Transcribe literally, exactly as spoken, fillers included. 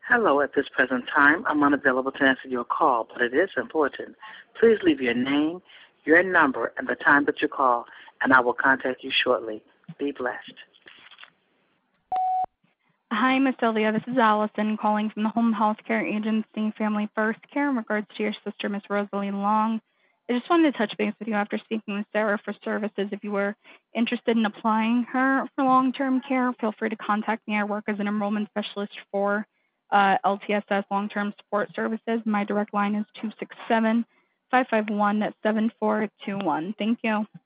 Hello, at this present time, I'm unavailable to answer your call, but it is important. Please leave your name, your number, and the time that you call, and I will contact you shortly. Be blessed. Hi, Miss Sylvia. This is Allison calling from the Home Health Care Agency Family First Care in regards to your sister, Miss Rosalie Long. I just wanted to touch base with you after speaking with Sarah for services. If you were interested in applying her for long-term care, feel free to contact me. I work as an enrollment specialist for uh, L T S S Long-Term Support Services. My direct line is two six seven, five five one, seven four two one. Thank you.